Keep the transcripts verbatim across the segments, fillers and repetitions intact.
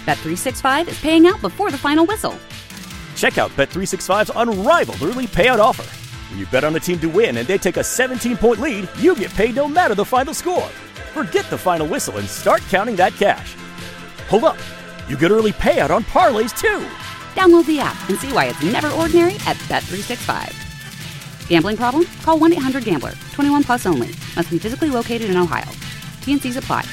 Bet three sixty-five is paying out before the final whistle. Check out Bet three sixty-five's unrivaled early payout offer. When you bet on a team to win and they take a seventeen-point lead, you get paid no matter the final score. Forget the final whistle and start counting that cash. Hold up. You get early payout on parlays, too. Download the app and see why it's never ordinary at Bet three sixty-five. Gambling problem? Call one eight hundred gambler. twenty-one plus only. Must be physically located in Ohio. T N Cs apply.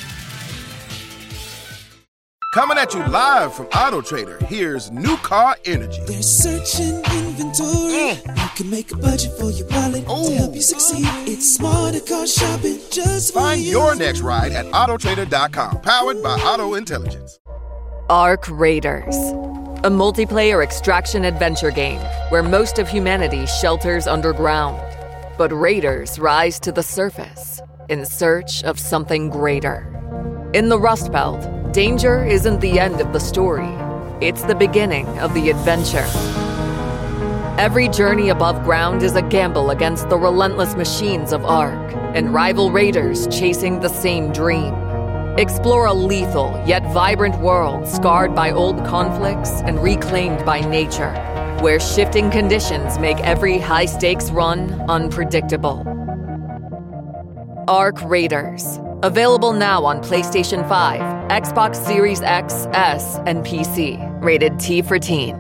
Coming at you live from Auto Trader, here's New Car Energy. They're searching inventory. Mm. You can make a budget for your wallet Ooh. To help you succeed. It's smarter car shopping just for Find you. your next ride at auto trader dot com. Powered by Auto Intelligence. Ark Raiders, a multiplayer extraction adventure game where most of humanity shelters underground. But raiders rise to the surface in search of something greater. In the Rust Belt, danger isn't the end of the story. It's the beginning of the adventure. Every journey above ground is a gamble against the relentless machines of Ark and rival raiders chasing the same dream. Explore a lethal yet vibrant world scarred by old conflicts and reclaimed by nature, where shifting conditions make every high-stakes run unpredictable. Ark Raiders. Available now on PlayStation five, Xbox Series X, S, and P C. Rated T for Teen.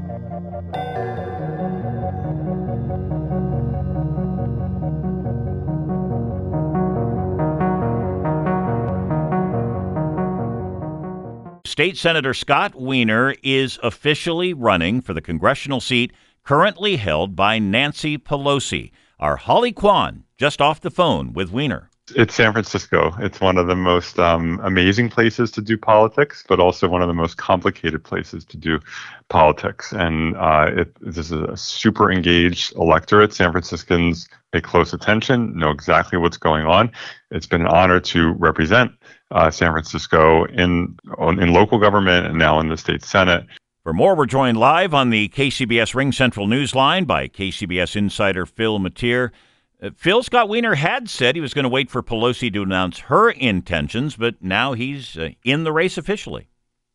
State Senator Scott Wiener is officially running for the congressional seat currently held by Nancy Pelosi. Our Holly Kwan just off the phone with Wiener. It's San Francisco. It's one of the most um, amazing places to do politics, but also one of the most complicated places to do politics. And uh, it, this is a super engaged electorate. San Franciscans pay close attention, know exactly what's going on. It's been an honor to represent uh, San Francisco in in local government and now in the state Senate. For more, we're joined live on the K C B S Ring Central Newsline by K C B S insider Phil Matier. Uh, Phil, Scott Wiener had said he was going to wait for Pelosi to announce her intentions, but now he's uh, in the race officially.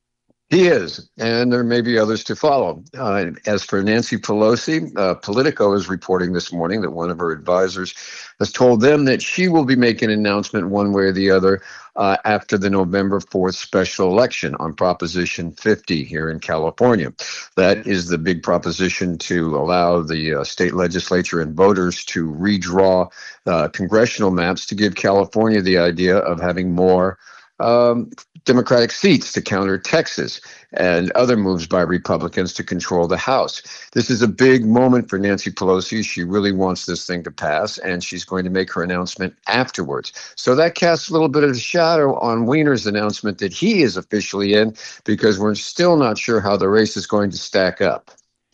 He is, and there may be others to follow. Uh, as for Nancy Pelosi, uh, Politico is reporting this morning that one of her advisors has told them that she will be making an announcement one way or the other uh, after the November fourth special election on Proposition fifty here in California. That is the big proposition to allow the uh, state legislature and voters to redraw uh, congressional maps to give California the idea of having more Um, Democratic seats to counter Texas and other moves by Republicans to control the House. This is a big moment for Nancy Pelosi. She really wants this thing to pass, and she's going to make her announcement afterwards. So that casts a little bit of a shadow on Wiener's announcement that he is officially in, because we're still not sure how the race is going to stack up.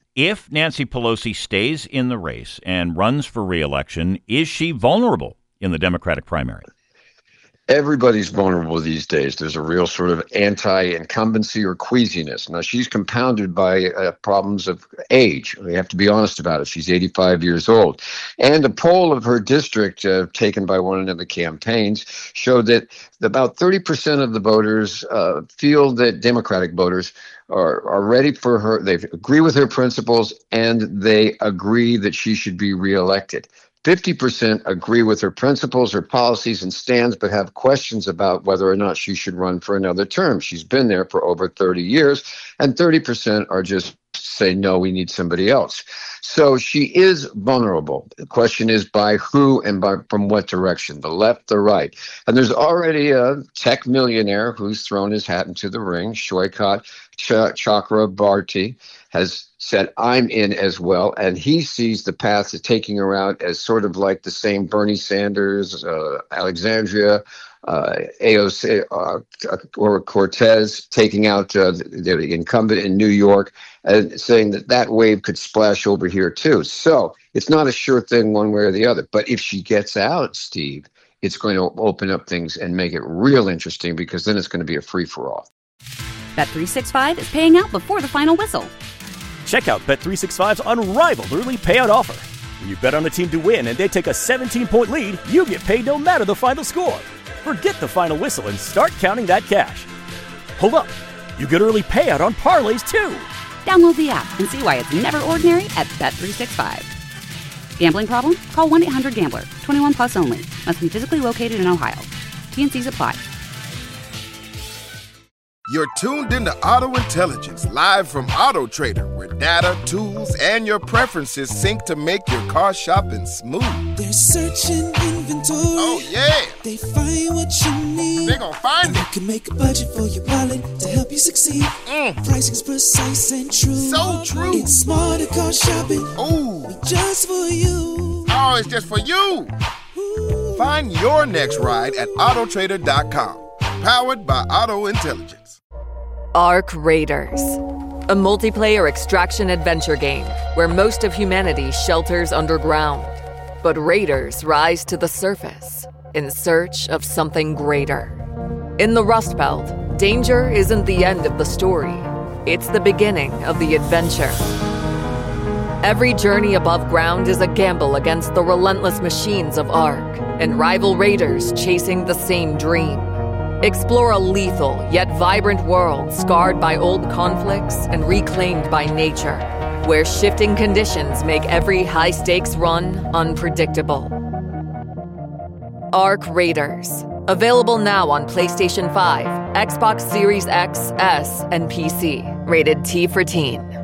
If Nancy Pelosi stays in the race and runs for re-election, is she vulnerable in the Democratic primary? Everybody's vulnerable these days. There's a real sort of anti-incumbency or queasiness. Now, she's compounded by uh, problems of age. We have to be honest about it. She's eighty-five years old. And a poll of her district uh, taken by one of the campaigns showed that about thirty percent of the voters uh, feel that Democratic voters are, are ready for her. They agree with her principles, and they agree that she should be reelected. fifty percent agree with her principles, her policies, and stands, but have questions about whether or not she should run for another term. She's been there for over thirty years, and thirty percent are just say, no, we need somebody else. So she is vulnerable. The question is by who and by from what direction, the left, the right. And there's already a tech millionaire who's thrown his hat into the ring. Shoykat Ch- Chakrabarti has said, I'm in as well. And he sees the path to taking her out as sort of like the same Bernie Sanders, uh, Alexandria, uh, A O C, uh, or Cortez taking out uh, the, the incumbent in New York, and saying that that wave could splash over here too. So it's not a sure thing one way or the other. But if she gets out, Steve, it's going to open up things and make it real interesting, because then it's going to be a free-for-all. Bet three sixty-five is paying out before the final whistle. Check out Bet three sixty-five's unrivaled early payout offer. When you bet on a team to win and they take a seventeen-point lead, you get paid no matter the final score. Forget the final whistle and start counting that cash. Hold up. You get early payout on parlays, too. Download the app and see why it's never ordinary at Bet three sixty-five. Gambling problem? Call one eight hundred gambler. twenty-one plus only. Must be physically located in Ohio. T N Cs apply. You're tuned into Auto Intelligence, live from Auto Trader, where data, tools, and your preferences sync to make your car shopping smooth. They're searching inventory. Oh, yeah. They find what you need. They're gonna find and it. You can make a budget for your wallet to help you succeed. Mm. Pricing's precise and true. So true. It's smarter car shopping. Ooh. Just for you. Oh, it's just for you. Ooh. Find your next ride at auto trader dot com. Powered by Auto Intelligence. Arc Raiders, a multiplayer extraction adventure game where most of humanity shelters underground, but raiders rise to the surface in search of something greater. In the Rust Belt, danger isn't the end of the story. It's the beginning of the adventure. Every journey above ground is a gamble against the relentless machines of Arc and rival raiders chasing the same dream. Explore a lethal yet vibrant world scarred by old conflicts and reclaimed by nature, where shifting conditions make every high-stakes run unpredictable. Arc Raiders. Available now on PlayStation five, Xbox Series X, S, and P C. Rated T for Teen.